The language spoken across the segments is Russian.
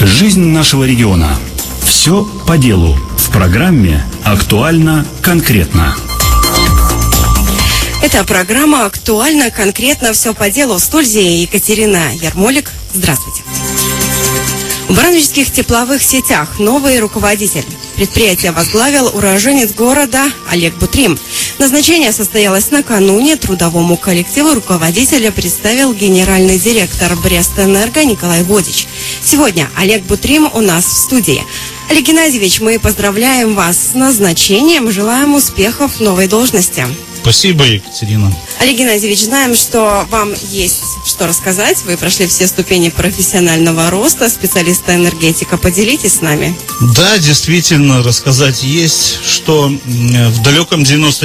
Жизнь нашего региона. Все по делу. В программе «Актуально конкретно». Это программа «Актуально конкретно. Все по делу». В студии Екатерина Ярмолик. Здравствуйте. В барановичских тепловых сетях новый руководитель. Предприятие возглавил уроженец города Олег Бутрим. Назначение состоялось накануне. Трудовому коллективу руководителя представил генеральный директор Брестэнерго Николай Водич. Сегодня Олег Бутрим у нас в студии. Олег Геннадьевич, мы поздравляем вас с назначением, желаем успехов в новой должности. Спасибо, Екатерина. Олег Геннадьевич, знаем, что вам есть что рассказать. Вы прошли все ступени профессионального роста, специалиста-энергетика. Поделитесь с нами. Да, действительно, рассказать есть, что в далеком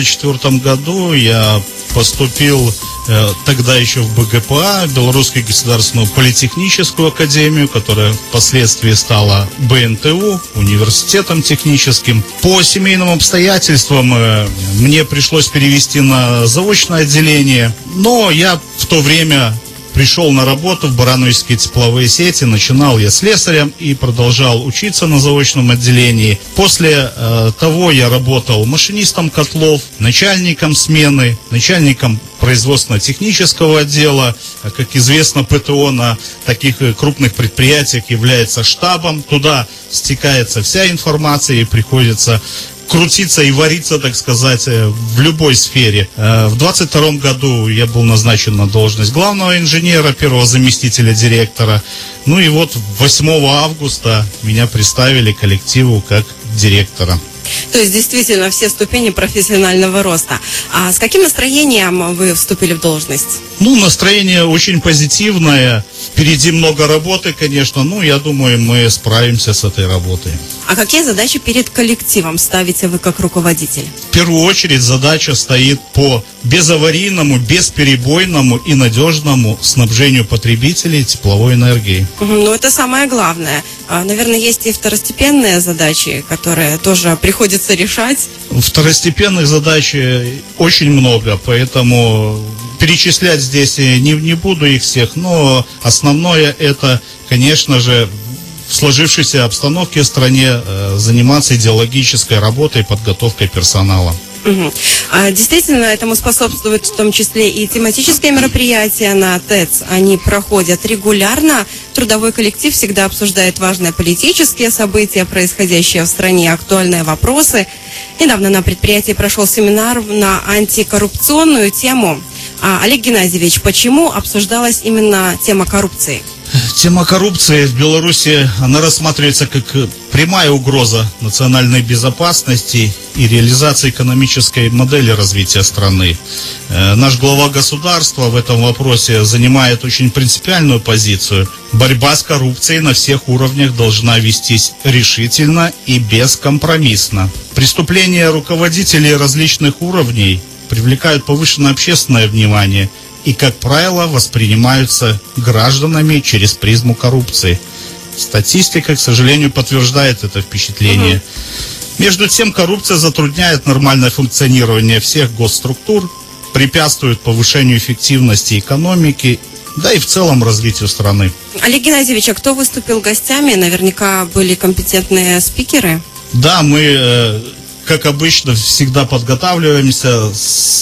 94 году я поступил тогда еще в БГПА, Белорусскую государственную политехническую академию, которая впоследствии стала БНТУ, университетом техническим. По семейным обстоятельствам мне пришлось перевести на заочное отделение, но я в то время пришел на работу в барановичские тепловые сети, начинал я слесарем и продолжал учиться на заочном отделении. После того я работал машинистом котлов, начальником смены, начальником производственно-технического отдела. Как известно, ПТО на таких крупных предприятиях является штабом. Туда стекается вся информация и приходится крутиться и вариться, так сказать, в любой сфере. В 22 году я был назначен на должность главного инженера, первого заместителя директора. Ну и вот 8 августа меня представили коллективу как директора. То есть действительно все ступени профессионального роста. А с каким настроением вы вступили в должность? Ну, настроение очень позитивное. Впереди много работы, конечно. Ну, я думаю, мы справимся с этой работой. А какие задачи перед коллективом ставите вы как руководитель? В первую очередь задача стоит по безаварийному, бесперебойному и надежному снабжению потребителей тепловой энергией. Ну, это самое главное. Наверное, есть и второстепенные задачи, которые тоже приходится решать. Второстепенных задач очень много, поэтому перечислять здесь не буду их всех, но основное это, конечно же, в сложившейся обстановке в стране заниматься идеологической работой, подготовкой персонала. Действительно, этому способствуют в том числе и тематические мероприятия на ТЭЦ. Они проходят регулярно. Трудовой коллектив всегда обсуждает важные политические события, происходящие в стране, актуальные вопросы. Недавно на предприятии прошел семинар на антикоррупционную тему. Олег Геннадьевич, почему обсуждалась именно тема коррупции? Тема коррупции в Беларуси, она рассматривается как прямая угроза национальной безопасности и реализации экономической модели развития страны. Наш глава государства в этом вопросе занимает очень принципиальную позицию. Борьба с коррупцией на всех уровнях должна вестись решительно и бескомпромиссно. Преступления руководителей различных уровней привлекают повышенное общественное внимание и, как правило, воспринимаются гражданами через призму коррупции. Статистика, к сожалению, подтверждает это впечатление. Между тем, коррупция затрудняет нормальное функционирование всех госструктур, препятствует повышению эффективности экономики, да и в целом развитию страны. Олег Геннадьевич, а кто выступил гостями? Наверняка были компетентные спикеры. Да, мы, как обычно, всегда подготавливаемся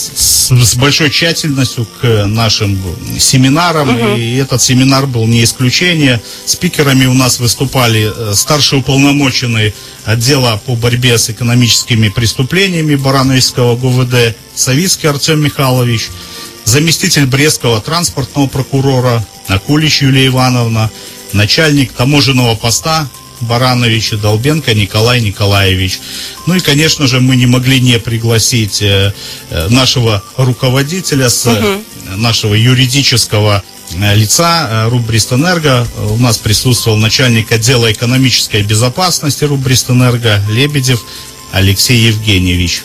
с большой тщательностью к нашим семинарам, и этот семинар был не исключение. Спикерами у нас выступали старший уполномоченный отдела по борьбе с экономическими преступлениями Барановичского ГУВД Савицкий Артем Михайлович, заместитель Брестского транспортного прокурора Акулич Юлия Ивановна, начальник таможенного поста Барановича Долбенко Николай Николаевич. Ну и, конечно же, мы не могли не пригласить нашего руководителя нашего юридического лица РУП Брестэнерго. У нас присутствовал начальник отдела экономической безопасности РУП Брестэнерго Лебедев Алексей Евгеньевич.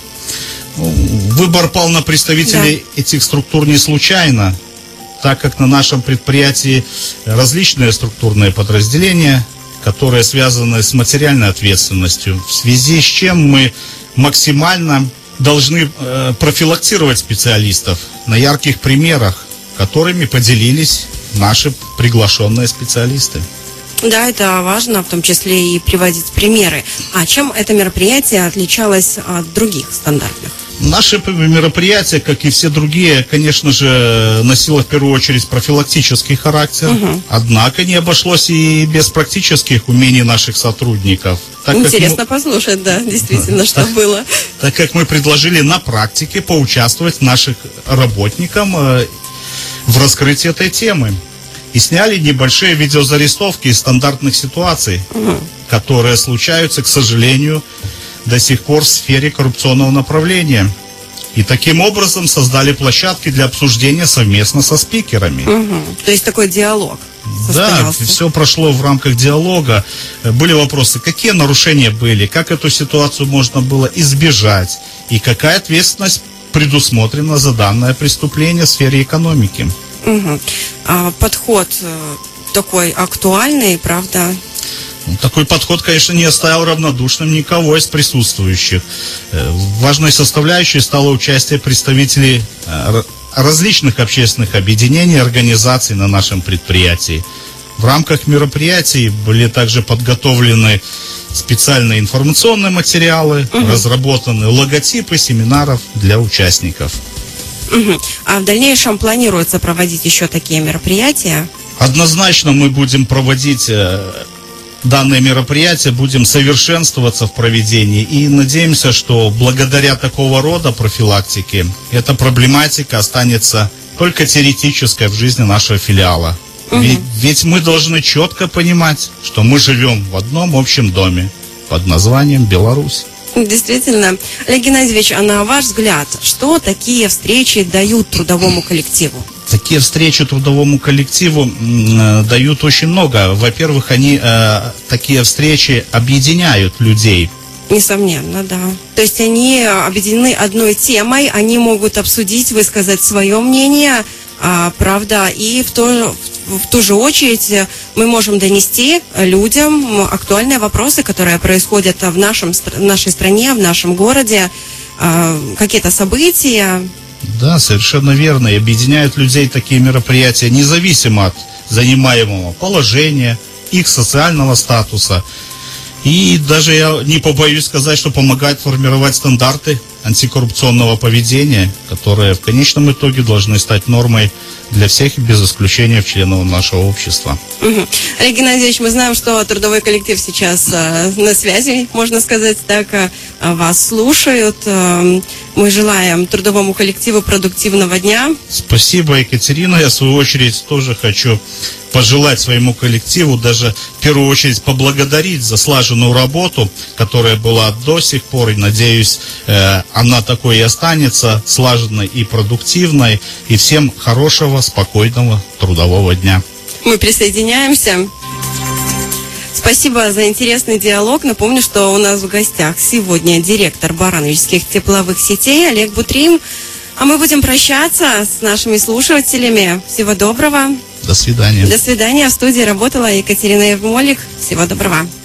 Выбор пал на представителей этих структур не случайно, так как на нашем предприятии различные структурные подразделения, которые связаны с материальной ответственностью, в связи с чем мы максимально должны профилактировать специалистов на ярких примерах, которыми поделились наши приглашенные специалисты. Да, это важно, в том числе и приводить примеры. А чем это мероприятие отличалось от других стандартных? Наше мероприятие, как и все другие, конечно же, носило в первую очередь профилактический характер. Однако не обошлось и без практических умений наших сотрудников. Интересно послушать, да, действительно, что было. Так как мы предложили на практике поучаствовать нашим работникам в раскрытии этой темы. И сняли небольшие видеозарисовки из стандартных ситуаций, которые случаются, к сожалению, до сих пор в сфере коррупционного направления. И таким образом создали площадки для обсуждения совместно со спикерами. То есть такой диалог состоялся. Да, все прошло в рамках диалога. Были вопросы, какие нарушения были, как эту ситуацию можно было избежать, и какая ответственность предусмотрена за данное преступление в сфере экономики. Подход такой актуальный, правда? Такой подход, конечно, не оставил равнодушным никого из присутствующих. Важной составляющей стало участие представителей различных общественных объединений и организаций на нашем предприятии. В рамках мероприятий были также подготовлены специальные информационные материалы, разработаны логотипы семинаров для участников. А в дальнейшем планируется проводить еще такие мероприятия? Однозначно мы будем проводить данные мероприятия, будем совершенствоваться в проведении и надеемся, что благодаря такого рода профилактике эта проблематика останется только теоретической в жизни нашего филиала. Ведь мы должны четко понимать, что мы живем в одном общем доме под названием Беларусь. Действительно. Олег Геннадьевич, а на ваш взгляд, что такие встречи дают трудовому коллективу? Такие встречи трудовому коллективу дают очень много. Во-первых, такие встречи объединяют людей. Несомненно, да. То есть они объединены одной темой, они могут обсудить, высказать свое мнение, правда, и в ту же очередь мы можем донести людям актуальные вопросы, которые происходят в нашей стране, в нашем городе, какие-то события. Да, совершенно верно. И объединяют людей такие мероприятия, независимо от занимаемого положения, их социального статуса. И даже я не побоюсь сказать, что помогает формировать стандарты антикоррупционного поведения, которые в конечном итоге должны стать нормой для всех, без исключения членов нашего общества. Олег Геннадьевич, мы знаем, что трудовой коллектив сейчас на связи, можно сказать так, вас слушают. Мы желаем трудовому коллективу продуктивного дня. Спасибо, Екатерина. Я, в свою очередь, тоже хочу пожелать своему коллективу, даже в первую очередь поблагодарить за слаженную работу, которая была до сих пор, и, надеюсь, она такой и останется, слаженной и продуктивной. И всем хорошего, спокойного трудового дня. Мы присоединяемся. Спасибо за интересный диалог. Напомню, что у нас в гостях сегодня директор барановичских тепловых сетей Олег Бутрим. А мы будем прощаться с нашими слушателями. Всего доброго. До свидания. До свидания. В студии работала Екатерина Ермолик. Всего доброго.